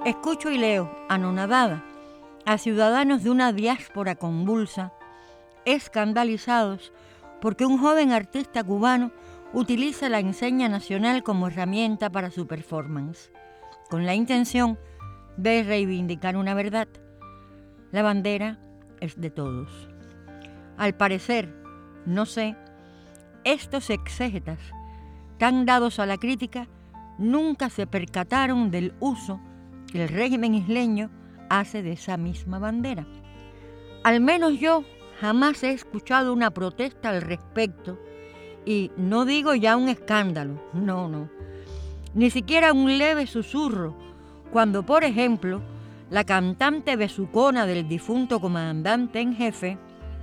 Escucho y leo, anonadada, a ciudadanos de una diáspora convulsa, escandalizados porque un joven artista cubano utiliza la enseña nacional como herramienta para su performance, con la intención de reivindicar una verdad. La bandera es de todos. Al parecer, no sé, estos exégetas, tan dados a la crítica, nunca se percataron del uso que el régimen isleño hace de esa misma bandera. Al menos yo jamás he escuchado una protesta al respecto, y no digo ya un escándalo, no, ni siquiera un leve susurro, cuando, por ejemplo, la cantante besucona del difunto comandante en jefe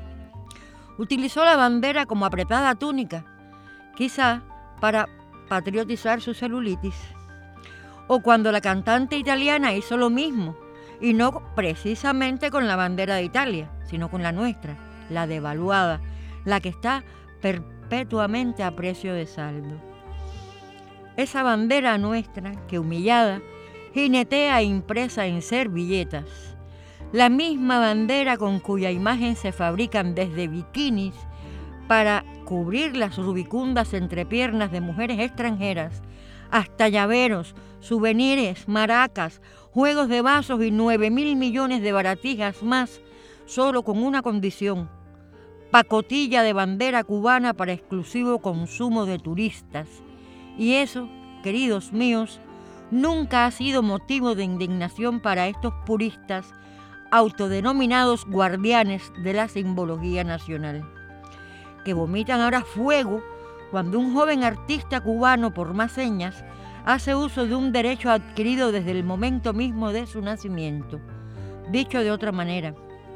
utilizó la bandera como apretada túnica, quizá para patriotizar su celulitis. O cuando la cantante italiana hizo lo mismo, y no precisamente con la bandera de Italia, sino con la nuestra, la devaluada, la que está perpetuamente a precio de saldo. Esa bandera nuestra que, humillada, jinetea impresa en servilletas, la misma bandera con cuya imagen se fabrican desde bikinis para cubrir las rubicundas entrepiernas de mujeres extranjeras, hasta llaveros, souvenirs, maracas, juegos de vasos y 9.000 millones de baratijas más, solo con una condición: pacotilla de bandera cubana para exclusivo consumo de turistas. Y eso, queridos míos, nunca ha sido motivo de indignación para estos puristas autodenominados guardianes de la simbología nacional, que vomitan ahora fuego cuando un joven artista cubano, por más señas, hace uso de un derecho adquirido desde el momento mismo de su nacimiento. Dicho de otra manera,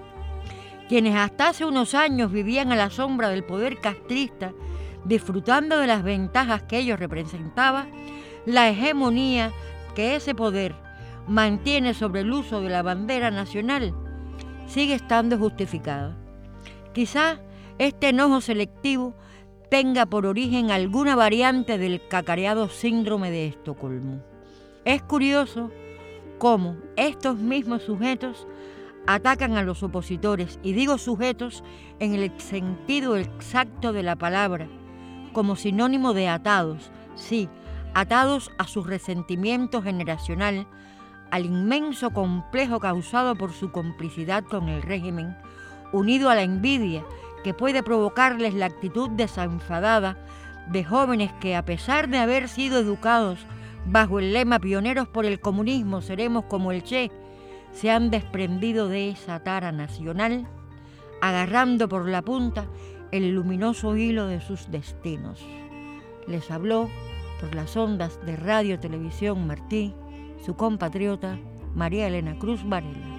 quienes hasta hace unos años vivían a la sombra del poder castrista, disfrutando de las ventajas que ello representaba, la hegemonía que ese poder mantiene sobre el uso de la bandera nacional, sigue estando justificada. Quizá este enojo selectivo tenga por origen alguna variante del cacareado síndrome de Estocolmo. Es curioso cómo estos mismos sujetos atacan a los opositores, y digo sujetos en el sentido exacto de la palabra, como sinónimo de atados, sí, atados a su resentimiento generacional, al inmenso complejo causado por su complicidad con el régimen, unido a la envidia que puede provocarles la actitud desenfadada de jóvenes que, a pesar de haber sido educados bajo el lema pioneros por el comunismo, seremos como el Che, se han desprendido de esa tara nacional, agarrando por la punta el luminoso hilo de sus destinos. Les habló por las ondas de Radio Televisión Martí su compatriota María Elena Cruz Varela.